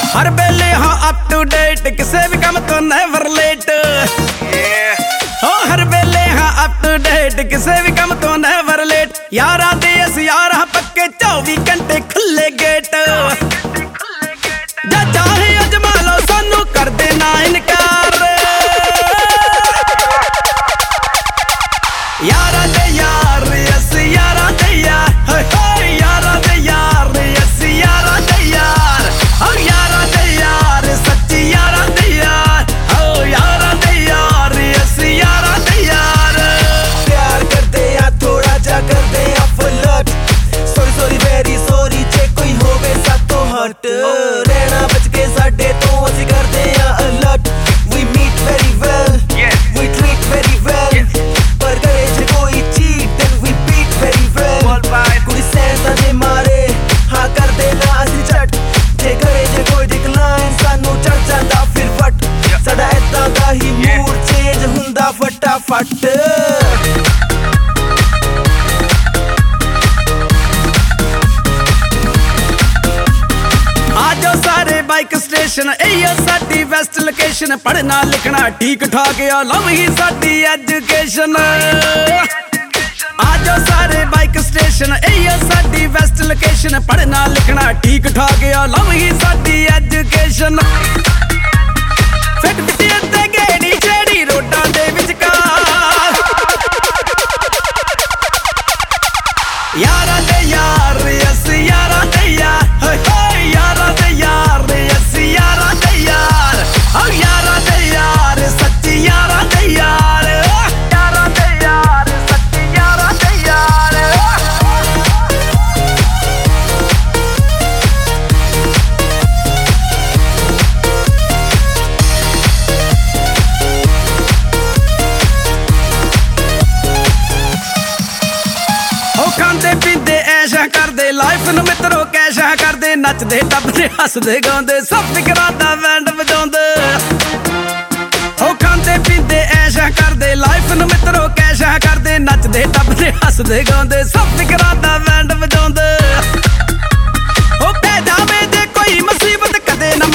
हर वेले हाँ up to date, किसे भी काम तो नेवर लेट। हो हर वेले हाँ अप टू डेट, किसे भी काम तो नेवर लेट। यारा दे अस यार हाँ पक्के 24 घंटे खुले गेट। जा चाहे अजमा लो सानू कर देना इनकार। यारा दे यार अस यारा दे यार, यारा दे यार अस यारा दे यार। ओ यारा दे यार सच्ची यारा दे यार। ओ यारा दे यार अस यारा दे यार। प्यार करते या थोड़ा जा करते या फुलट। सॉरी सॉरी वेरी सॉरी जे कोई होवे सातों हट। रहना बच के साडे तो ਅਸੀਂ ਕਰਦੇ ਆ alert. We meet very well, we treat very well, पर करे जे कोई cheat then we beat very well। ਕੁੜੀ ਸੈਂਸਾਂ ਦੇ ਮਾਰੇ ਹਾਂ ਕਰ ਦੇਣਾ ਅਸੀਂ ਝਟ। ਜੇ ਕਰੇ ਜੇ ਕੋਈ ਡਿਕਲਾਈਨ ਸਾਨੂੰ ਚੜ ਜਾਂਦਾ ਫਿਰ ਫਟ। ਸਾਡਾ ਏਦਾਂ ਦਾ ਹੀ ਮੂਡ ਚੇਂਜ ਹੁੰਦਾ ਫਟਾਫਟ। आजो सारे बाइक स्टेशन, एयो साडी बेस्ट लोकेशन। पढ़ना लिखना ठीक ठाक या लव ही साडी एजुकेशन। आजो सारे बाइक स्टेशन, एयो साडी बेस्ट लोकेशन। पढ़ना लिखना ठीक ठाक या लव ही साडी एजुकेशन। फिट पिटिया ते गेड़ी छेड़ी रोडां दे विचकार। यारा दे यार अस यारा दे यार। यारा दे यार अस यारा दे यार। ओ यारा दे यार सच्ची यारा दे यार। यारा दे यार सच्ची यारा दे यार। ओ खांदे पींदे ऐशा करदे लाइफ नूं मित्रो कैशा करदे। नचदे टपदे हसदे गाउंदे सब फिकरां दा बैंड वजाउंदे। ओ खांदे पींदे ऐशा करदे लाइफ नूं मित्रो कैशा करदे। नचदे टपदे हसदे गाउंदे सब फिकरां दा बैंड वजाउंदे। ओ पै जावे जे कोई मुसीबत कदे ना